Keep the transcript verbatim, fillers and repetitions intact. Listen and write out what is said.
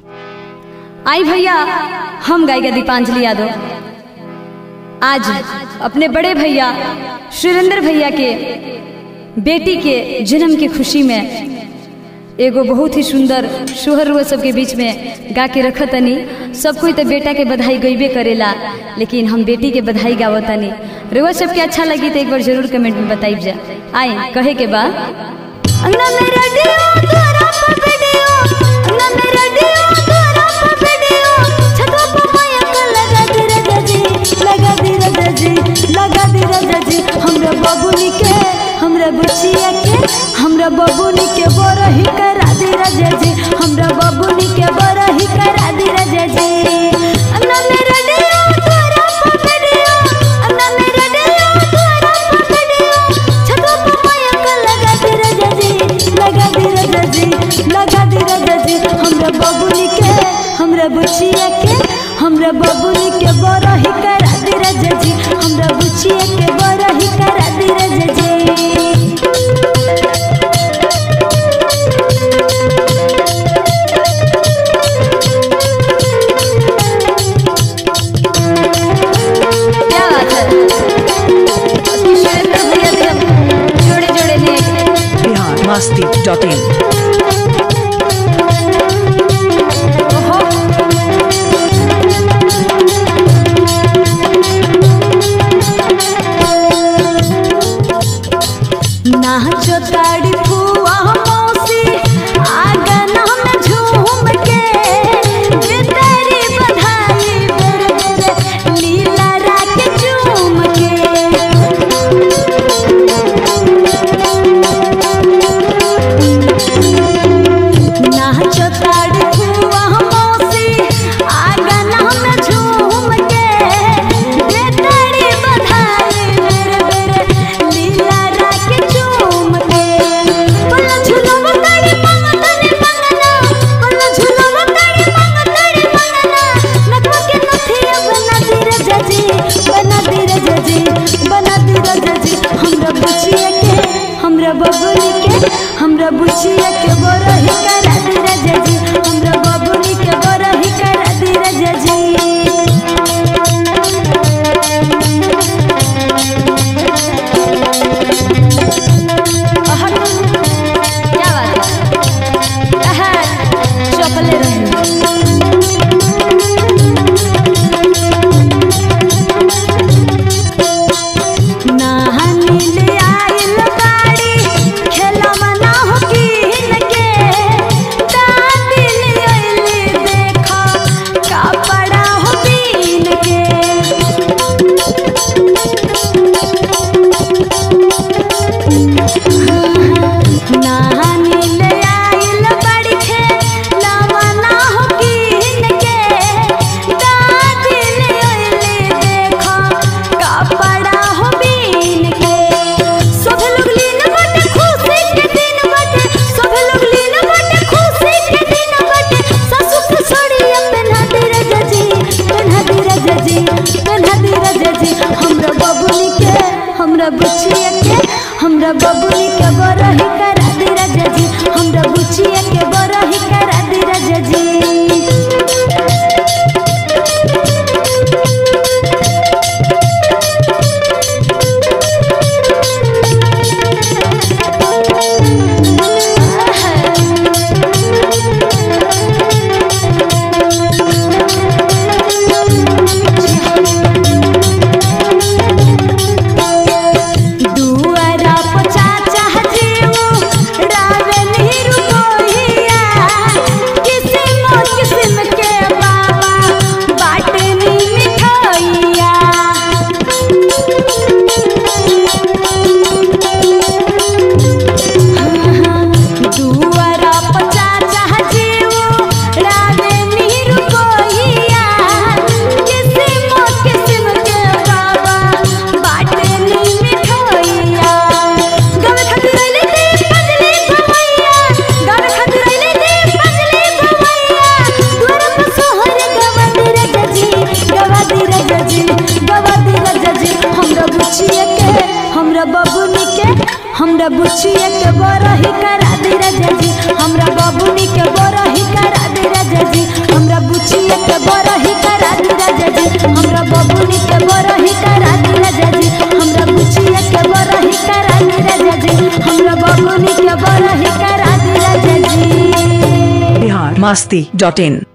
आई भैया, हम गायिका दीपांजलि यादव आज अपने बड़े भैया सुरेंद्र भैया के बेटी के जन्म की खुशी में एगो बहुत ही सुंदर सोहर रुआ सबके बीच में गा के रखा तनी। सब कोई तो बेटा के बधाई गईबे करेला, लेकिन हम बेटी के बधाई गावतनी। रुआ सबके अच्छा लगी तो एक बार जरूर कमेंट में बताइब जा। आए कहे के बाद अंगना में रेडियो तोरा पर वीडियो, अंगना में रेडियो तोरा पर वीडियो, छतवा पर माया का लगा दे राजा जी, लगा दे राजा जी, लगा दे राजा जी। हमरा बबुनी के, हमरा बुचिया के, हमरा बबुनी के बरही करा दे राजा जी, हमरा बबुनी के बरही करा दे राजा जी। अंगना में रेडियो तोरा पर वीडियो, अंगना में रेडियो तोरा पर वीडियो, छतवा पर माया का लगा दे राजा जी, लगा दे राजा जी, लगा दे राजा जी। हमरा बबुनी के, हमरा बुचिया के, हमरा बबुनी के बरही करा दे राजा जी, हमरा बुचिया के बरही करा दे राजा जी। क्या बात है, सुरेंद्र भैया भी हम जोड़े जोड़े ले बिहार मस्ती डॉट इन। नाचो ताड़ी फुआ मौसी आंगना में झूम के, जे तेरी बधाई बेर बेर लीला राख झूम के। नाचो ताड़ी फुआ मौसी आंगना में झूम के, जे तेरी बधाई बेर बेर लीला राख झूम के। पल्ला झुलवा ताड़ी मंगतानी मंगना, पल्ला झुलवा ताड़ी मंगतानी मंगना, नटवा के नथिया बना दे राजा जी, बना दे राजा जी, बना दे राजा जी। हमरा बुचिया के, हमरा बबुनी के, हमरा बुचिया के बरही करा दे राजा जी, हमरा बबुनी के बरही करा दे राजा जी। क्या बात है, चपले रही। नहानी ले आइल बाड़ी, खेलवा ना हो कीन के, दादी ले आइली देखा कपड़ा हो बीन के। नहानी ले आइल बाड़ी, खेलवा ना हो कीन के, दादी ले आइली देखा कपड़ा हो बीन के। सब लोग लीन बाटे खुशी के दिन बाटे, सब लोग लीन बाटे खुशी के दिन बाटे, सासु के साड़िया पहना दे राजा जी, पहना दे राजा जी, पहना दे राजा जी। हमरा बबुनी के, हमरा बुचिया के, हमरा बबुनी के बरही करा दे राजा जी, हमरा बुचिया के बरही करा दे राजा जी। दुआरा पर चाचा जीवो रावे नीरू कोहिया, किस्म किस्म के बाबा बाटनी मिठाइया। दुआरा पर चाचा जीवो रावे नीरू कोहिया, किस्म किस्म के बाबा बाटनी मिठाइया। गावे खातिर आइले दीपांजलि भवैया, गावे खातिर आइले दीपांजलि भवैया, द्वार पर सोहर गवा दे राजा जी, गवा दे राजा जी, गवा दे राजा जी। हमरा बुचिया के, हमरा बबुनी के, हमरा बुचिया के बरही करा दे राजा जी, हमरा बबुनी के बरही करा दे राजा जी। बुचिया के बरही करा दी राजा जी, हमरा बबुनी के बरही करा दी राजा जी, हमरा बुचिया के बरही करा दी राजा जी, हमरा बबुनी के बरही करा दी राजा जी। बिहार मस्ती डॉट इन।